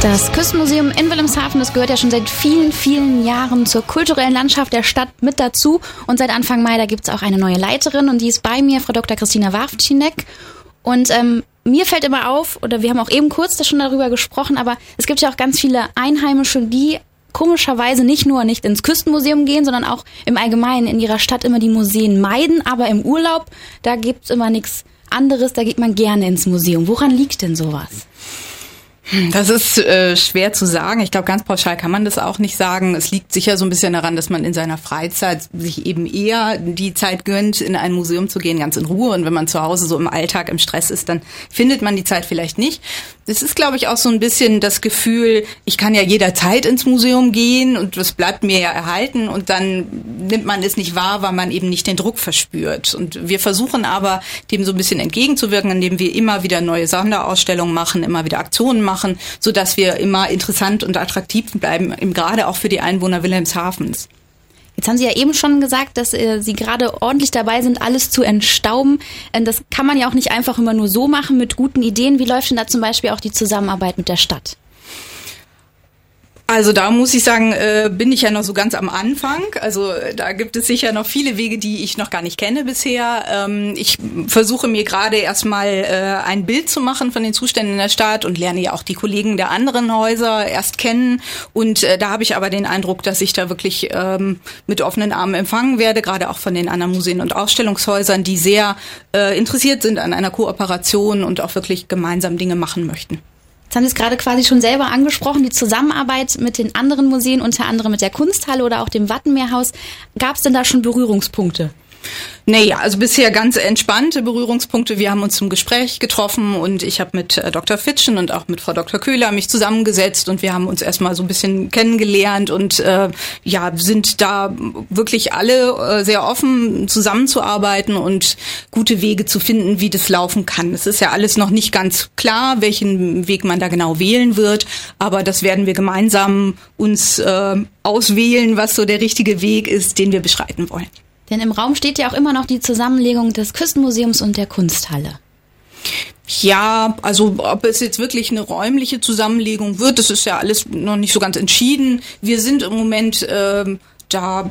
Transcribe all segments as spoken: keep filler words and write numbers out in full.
Das Küstenmuseum in Wilhelmshaven, das gehört ja schon seit vielen, vielen Jahren zur kulturellen Landschaft der Stadt mit dazu. Und seit Anfang Mai, da gibt es auch eine neue Leiterin und die ist bei mir, Frau Doktor Christina Wawczynek. Und ähm, mir fällt immer auf, oder wir haben auch eben kurz schon darüber gesprochen, aber es gibt ja auch ganz viele Einheimische, die komischerweise nicht nur nicht ins Küstenmuseum gehen, sondern auch im Allgemeinen in ihrer Stadt immer die Museen meiden. Aber im Urlaub, da gibt's immer nichts anderes, da geht man gerne ins Museum. Woran liegt denn sowas? Das ist äh, schwer zu sagen. Ich glaube, ganz pauschal kann man das auch nicht sagen. Es liegt sicher so ein bisschen daran, dass man in seiner Freizeit sich eben eher die Zeit gönnt, in ein Museum zu gehen, ganz in Ruhe. Und wenn man zu Hause so im Alltag im Stress ist, dann findet man die Zeit vielleicht nicht. Es ist, glaube ich, auch so ein bisschen das Gefühl, ich kann ja jederzeit ins Museum gehen und das bleibt mir ja erhalten. Und dann nimmt man es nicht wahr, weil man eben nicht den Druck verspürt. Und wir versuchen aber, dem so ein bisschen entgegenzuwirken, indem wir immer wieder neue Sonderausstellungen machen, immer wieder Aktionen machen. machen, sodass wir immer interessant und attraktiv bleiben, eben gerade auch für die Einwohner Wilhelmshavens. Jetzt haben Sie ja eben schon gesagt, dass äh, Sie gerade ordentlich dabei sind, alles zu entstauben. Äh, das kann man ja auch nicht einfach immer nur so machen mit guten Ideen. Wie läuft denn da zum Beispiel auch die Zusammenarbeit mit der Stadt? Also da muss ich sagen, äh, bin ich ja noch so ganz am Anfang. Also da gibt es sicher noch viele Wege, die ich noch gar nicht kenne bisher. Ähm, ich versuche mir gerade erstmal äh, ein Bild zu machen von den Zuständen in der Stadt und lerne ja auch die Kollegen der anderen Häuser erst kennen. Und äh, da habe ich aber den Eindruck, dass ich da wirklich ähm, mit offenen Armen empfangen werde, gerade auch von den anderen Museen und Ausstellungshäusern, die sehr äh, interessiert sind an einer Kooperation und auch wirklich gemeinsam Dinge machen möchten. Jetzt haben Sie es gerade quasi schon selber angesprochen, die Zusammenarbeit mit den anderen Museen, unter anderem mit der Kunsthalle oder auch dem Wattenmeerhaus. Gab es denn da schon Berührungspunkte? Naja, also bisher ganz entspannte Berührungspunkte. Wir haben uns zum Gespräch getroffen und ich habe mit äh, Doktor Fitschen und auch mit Frau Doktor Köhler mich zusammengesetzt und wir haben uns erstmal so ein bisschen kennengelernt und äh, ja, sind da wirklich alle äh, sehr offen zusammenzuarbeiten und gute Wege zu finden, wie das laufen kann. Es ist ja alles noch nicht ganz klar, welchen Weg man da genau wählen wird, aber das werden wir gemeinsam uns äh, auswählen, was so der richtige Weg ist, den wir beschreiten wollen. Denn im Raum steht ja auch immer noch die Zusammenlegung des Küstenmuseums und der Kunsthalle. Ja, also ob es jetzt wirklich eine räumliche Zusammenlegung wird, das ist ja alles noch nicht so ganz entschieden. Wir sind im Moment ähm, da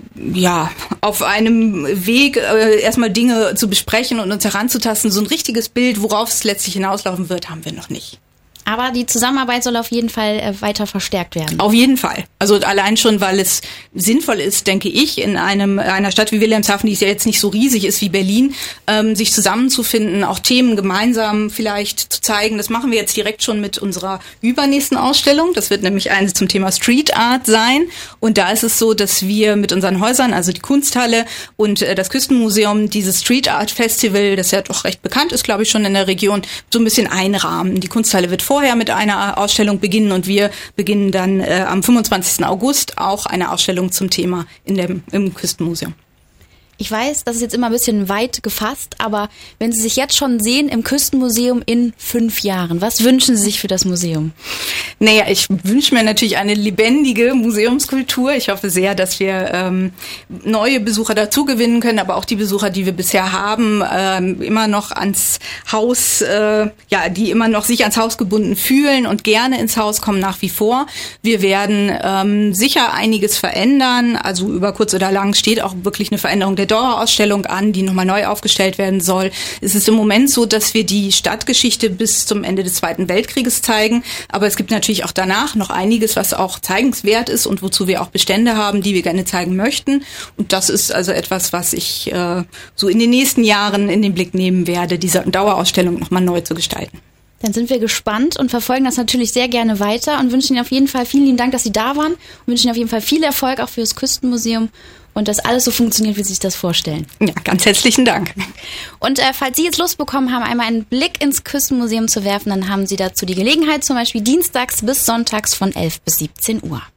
ja auf einem Weg, äh, erstmal Dinge zu besprechen und uns heranzutasten. So ein richtiges Bild, worauf es letztlich hinauslaufen wird, haben wir noch nicht. Aber die Zusammenarbeit soll auf jeden Fall äh, weiter verstärkt werden. Auf jeden Fall. Also allein schon, weil es sinnvoll ist, denke ich, in einem einer Stadt wie Wilhelmshaven, die ja jetzt nicht so riesig ist wie Berlin, ähm, sich zusammenzufinden, auch Themen gemeinsam vielleicht zu zeigen. Das machen wir jetzt direkt schon mit unserer übernächsten Ausstellung. Das wird nämlich eine zum Thema Street Art sein. Und da ist es so, dass wir mit unseren Häusern, also die Kunsthalle und äh, das Küstenmuseum, dieses Street Art Festival, das ja doch recht bekannt ist, glaube ich, schon in der Region, so ein bisschen einrahmen. Die Kunsthalle wird vor vorher mit einer Ausstellung beginnen und wir beginnen dann äh, am fünfundzwanzigsten August auch eine Ausstellung zum Thema in dem, im Küstenmuseum. Ich weiß, das ist jetzt immer ein bisschen weit gefasst, aber wenn Sie sich jetzt schon sehen im Küstenmuseum in fünf Jahren, was wünschen Sie sich für das Museum? Naja, ich wünsche mir natürlich eine lebendige Museumskultur. Ich hoffe sehr, dass wir ähm, neue Besucher dazu gewinnen können, aber auch die Besucher, die wir bisher haben, ähm, immer noch ans Haus, äh, ja, die immer noch sich ans Haus gebunden fühlen und gerne ins Haus kommen nach wie vor. Wir werden ähm, sicher einiges verändern. Also über kurz oder lang steht auch wirklich eine Veränderung der Dauerausstellung an, die nochmal neu aufgestellt werden soll. Es ist im Moment so, dass wir die Stadtgeschichte bis zum Ende des Zweiten Weltkrieges zeigen, aber es gibt natürlich auch danach noch einiges, was auch zeigenswert ist und wozu wir auch Bestände haben, die wir gerne zeigen möchten. Und das ist also etwas, was ich äh, so in den nächsten Jahren in den Blick nehmen werde, diese Dauerausstellung nochmal neu zu gestalten. Dann sind wir gespannt und verfolgen das natürlich sehr gerne weiter und wünschen Ihnen auf jeden Fall vielen lieben Dank, dass Sie da waren und wünschen Ihnen auf jeden Fall viel Erfolg auch für das Küstenmuseum und dass alles so funktioniert, wie Sie sich das vorstellen. Ja, ganz herzlichen Dank. Und äh, falls Sie jetzt Lust bekommen haben, einmal einen Blick ins Küstenmuseum zu werfen, dann haben Sie dazu die Gelegenheit, zum Beispiel dienstags bis sonntags von elf bis siebzehn Uhr.